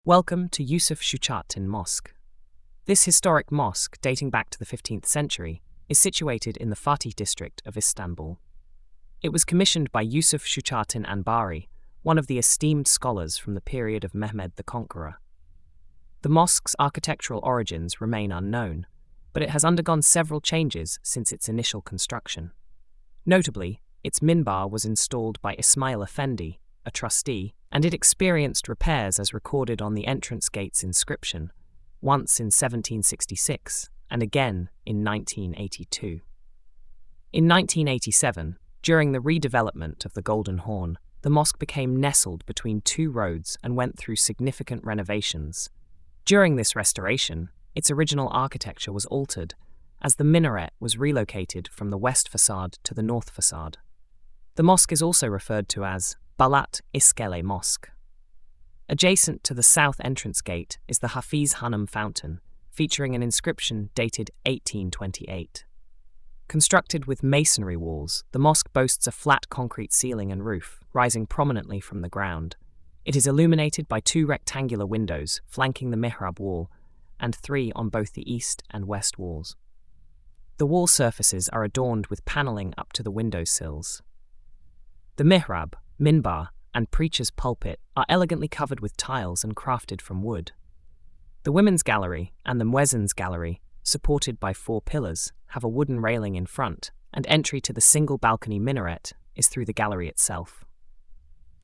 Welcome to Yusuf Shuchattin Mosque. This historic mosque, dating back to the 15th century, is situated in the Fatih district of Istanbul. It was commissioned by Yusuf Shuchattin Anbari, one of the esteemed scholars from the period of Mehmed the Conqueror. The mosque's architectural origins remain unknown, but it has undergone several changes since its initial construction. Notably, its minbar was installed by Ismail Effendi, a trustee, and it experienced repairs as recorded on the entrance gate's inscription, once in 1766 and again in 1982. In 1987, during the redevelopment of the Golden Horn, the mosque became nestled between two roads and went through significant renovations. During this restoration, its original architecture was altered, as the minaret was relocated from the west facade to the north facade. The mosque is also referred to as Balat Iskele Mosque. Adjacent to the south entrance gate is the Hafiz Hanım Fountain, featuring an inscription dated 1828. Constructed with masonry walls, the mosque boasts a flat concrete ceiling and roof, rising prominently from the ground. It is illuminated by two rectangular windows flanking the mihrab wall, and three on both the east and west walls. The wall surfaces are adorned with paneling up to the window sills. The mihrab, minbar, and preacher's pulpit are elegantly covered with tiles and crafted from wood. The women's gallery and the muezzin's gallery, supported by four pillars, have a wooden railing in front, and entry to the single balcony minaret is through the gallery itself.